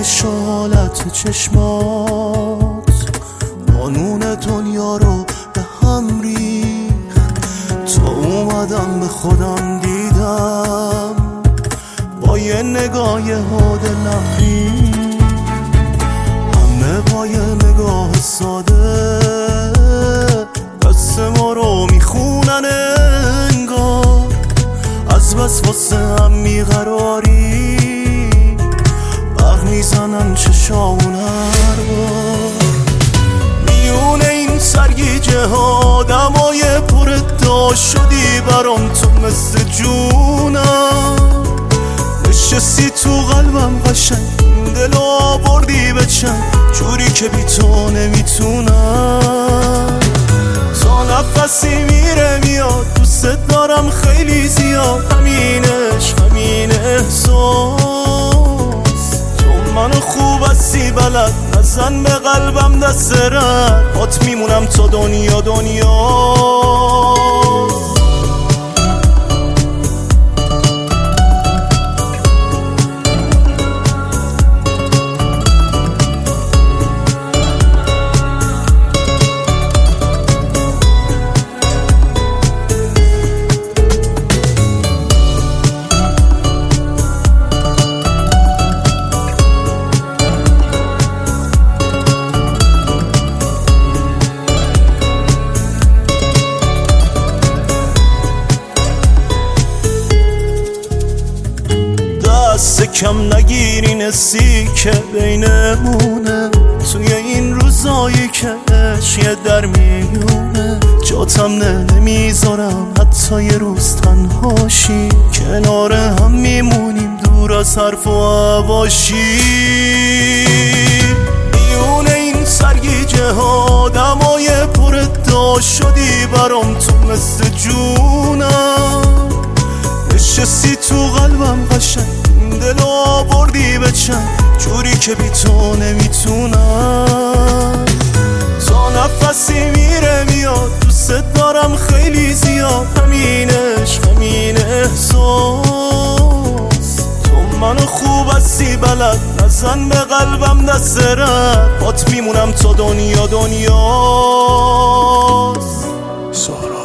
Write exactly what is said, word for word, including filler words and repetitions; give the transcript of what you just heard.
شالت چشمات قانون دنیا رو به هم ریخت. تا اومدم به خودم دیدم با یه نگاه ها دلم ریخت. همه با یه نگاه ساده دست ما رو میخونن انگار، از بس واسه هم بیقراری برق میزنن چشامون هر بار. میونه این سرگیجه ها دمای پر ادعا شدی برام، تو مثل جونم نشستی تو قلبم قشنگ، دلو آوردی به چنگ جوری که بی تو نمیتونم. تا نفسی میره میاد دوست دارم خیلی زیاد، همینش همین احساس. تو منو خوب هستی بلد نزن به قلبم دست رد، بات میمونم تا دنیا دنیا. دست کم نگیری نسی که بینمونه، توی این روزایی که عشق در میونه. جاتم نه نمیذارم حتی یه روز تنهاشی، کنار هم میمونیم دور از حرف و حواشی. میونه این سرگیجه ها دمای پر ادعا شدی برام، تو مثل جونم نشستی تو قلبم قشنگ، دلو آوردی به چنگ جوری که بی تو نمیتونم. تا نفسی میره میاد دوست دارم خیلی زیاد، همینش همین احساس. تو منو خوب هستی بلد نزن به قلبم دست رد، بات میمونم تا دنیا دنیاست.